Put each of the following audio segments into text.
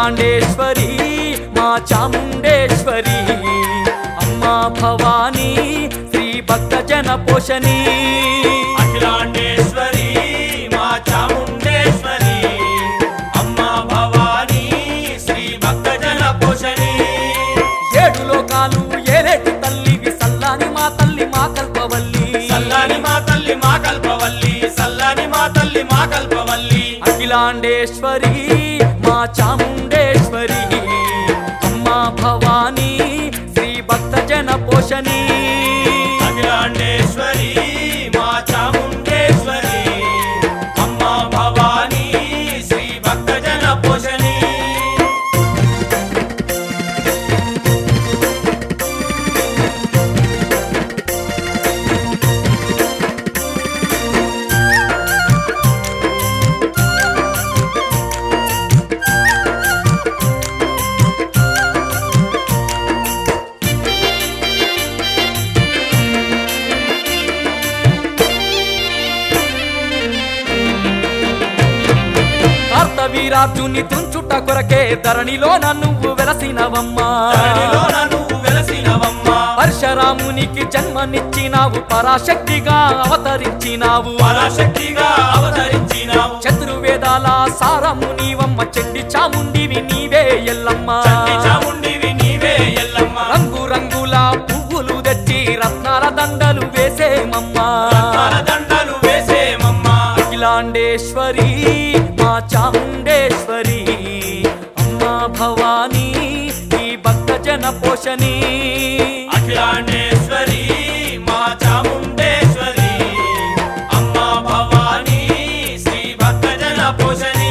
అఖిలాండేశ్వరి మా చాముండేశ్వరి అమ్మా భవానీ శ్రీ భక్తజన పోషణి అఖిలాండేశ్వరి మా చాముండేశ్వరి అమ్మా భవానీ శ్రీ భక్తజన పోషణి ఏడు లోకాలు ఏలేటి తల్లివి సల్లాని మా తల్లి మా కల్పవల్లి సల్లాని మా తల్లి మా కల్పవల్లి సల్లాని మా తల్లి మా కల్పవల్లి అఖిలాండేశ్వరి మా చాముండేశ్వరి అమ్మా భవానీ శ్రీ భక్తజన పోషణి అఖిలాండేశ్వరి మా చాముండేశ్వరి అమ్మా భవానీ శ్రీ భక్తజన పోషణి వీరార్జుని తుంచుట కొరకే ధరణిలోన నువ్వు వెలసినవమ్మా ధరణిలోన నువ్వు వెలసినవమ్మా పరశురామునికి జన్మనిచ్చినావు పరాశక్తిగా అవతరించినావు పరాశక్తిగా అవతరించినావు చతుర్వేదాల సారము నీవమ్మ చండి చాముండివి నీవే ఎల్లమ్మ చండి చాముండివి నీవే ఎల్లమ్మ రంగు రంగుల పువ్వులు తెచ్చి రత్నాల దండలు వేసేమమ్మా రత్నాల దండలు వేసేమమ్మా అఖిలాండేశ్వరి మా చాముండేశ్వరి అమ్మా భవానీ ఈ భక్తజన పోషణి అఖిలాండేశ్వరి మా చాముండేశ్వరి అమ్మా భవానీ శ్రీ భక్తజన పోషణి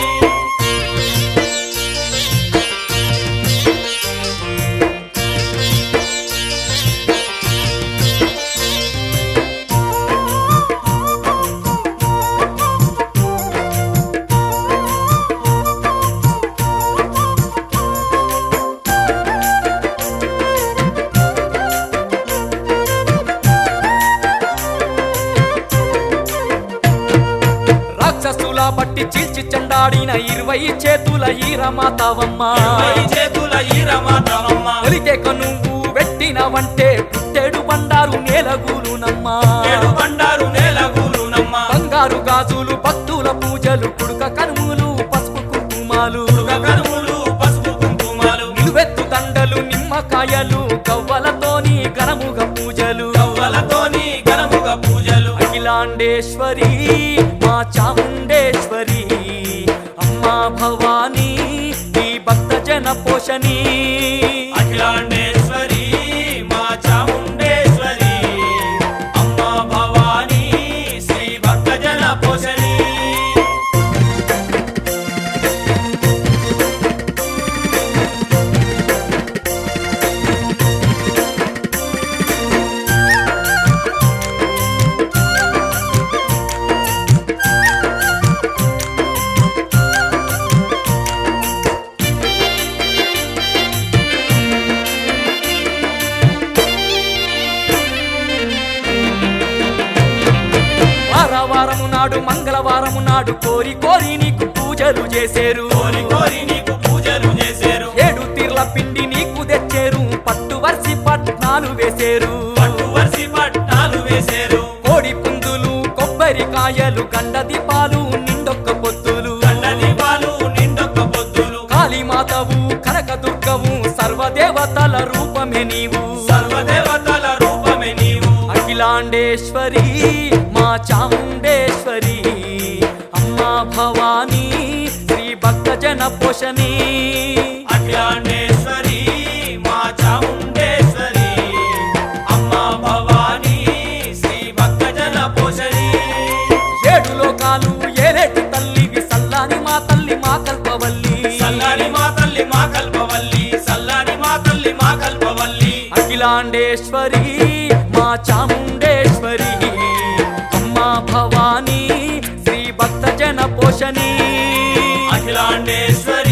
రాక్షసుల బట్టి చీల్చి చెండాడిన 20 చేతుల ఈరమాతవమ్మా 20 చేతుల ఈరమాతవమ్మ ఒలికేక నువ్వు పెట్టినవంటే పుట్టేడు బండారు నేలగూలునమ్మా ఏడు బండారు నేలగూలునమ్మ బంగారు గాజులు భక్తుల పూజలు కుడుక కనుములు పసుపు కుంకుమాలు కనుములు పసుపు కుంకుమాలు నిలువెత్తు దండలు నిమ్మకాయలు గవ్వలతోని ఘనముగ పూజలు గవ్వలతోని ఘనముగ పూజలు అఖిలాండేశ్వరి మా చాముండేశ్వరి అమ్మా భవానీ ఈ భక్తజన పోషణి అఖిలాండేశ్వరి మా చాముండేశ్వరి అమ్మా భవానీ శ్రీ భక్తజన పోషణి వారము నాడు మంగళవారము నాడు కోరి కోరి నీకు పూజలు చేసేరు కోరి కోరి నీకు పూజలు చేసేరు 7 తీర్ల పిండి నీకు తెచ్చేరు పట్టు వర్సి పట్నాలు వేసేరు పట్టు వర్సి పట్టాలు వేసేరు కోడి పుందులు కొబ్బరికాయలు గండ దీపాలు నిండొక్క పొత్తులు గండ దీపాలు నిండొక్క పొద్దులు కాళీమాతవు కనకదుర్గవు సర్వదేవతల రూపమే నీవు సర్వదేవతల రూపమే నీవు అఖిలాండేశ్వరి మా చాముండేశ్వరి అమ్మా భవానీ శ్రీ భక్తజన పోషణి అఖిలాండేశ్వరి మా చాముండేశ్వరి అమ్మా భవానీ శ్రీ భక్తజన పోషణి 7 లోకాలు ఏలేటి తల్లివి సల్లాని మా తల్లి మా కల్పవల్లి సల్లాని మా తల్లి మా కల్పవల్లి సల్లాని మా తల్లి మా కల్పవల్లి అఖిలాండేశ్వరి మా చాముండేశ్వరి అమ్మా భవానీ శ్రీ భక్తజన పోషణి అఖిలాండేశ్వరి